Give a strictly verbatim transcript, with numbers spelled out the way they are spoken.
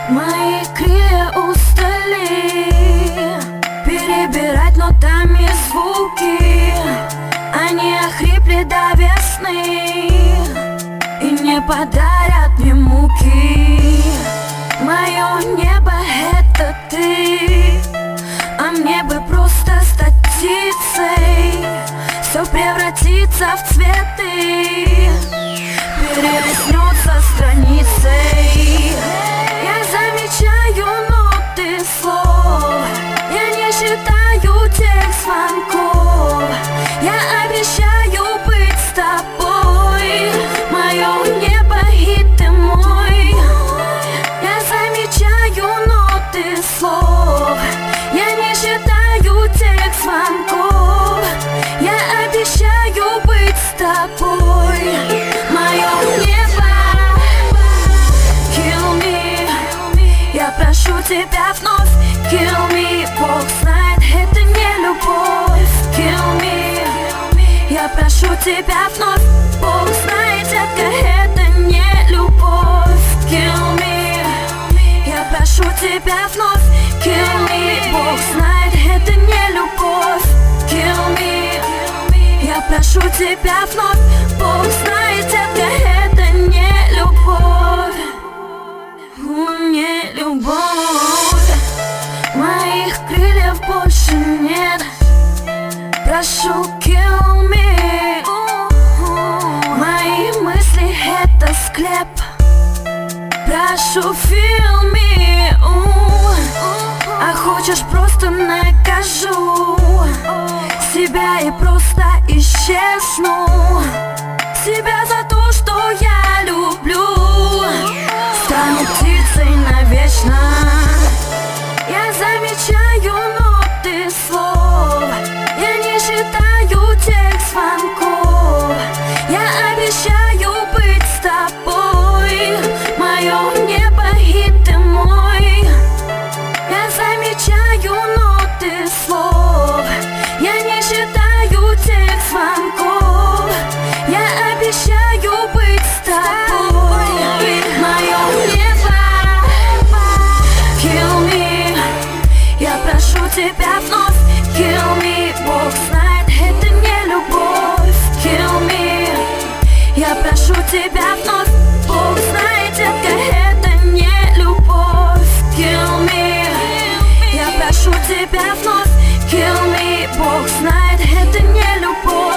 Мои крылья устали перебирать нотами звуки. Они охрипли до весны и не подарят мне муки. Мое небо — это ты, а мне бы просто стать птицей. Все превратится в цветы, перелистнется страницей. Я замечаю ноты слов, я не считаю текст звонков. Я обещаю быть с тобой, мое небо и ты мой. Я замечаю ноты слов, я не считаю текст звонков. Я обещаю быть с тобой, мое небо. Kill me, я прошу тебя вновь. Kill me, Бог знает, это не любовь. Kill me, я прошу тебя вновь. Бог знает, детка, это не любовь. Kill me, я прошу тебя вновь. Kill me, Бог знает, это не любовь. Kill me, я прошу тебя вновь. Бог знает, детка, это не любовь. Не любовь. Моих крыльев больше нет. Прошу, kill me. Мои мысли — это склеп. Прошу, feel me. А хочешь, просто накажу себя и просто исчезну. Себя за то, что я люблю. Стану птицей навечно. Я замечаю ноты слов, я не считаю текст звонков. Я обещаю быть с тобой, мое небо и ты мой. Я замечаю ноты слов, я не считаю текст звонков. Я обещаю быть с тобой, мое небо. Kill me, я прошу тебя вновь. Kill me, Бог знает, это не любовь. Kill me, я прошу тебя вновь. Бог знает, детка, это не любовь. Kill me, я прошу тебя вновь. Kill me, Бог знает, это не любовь.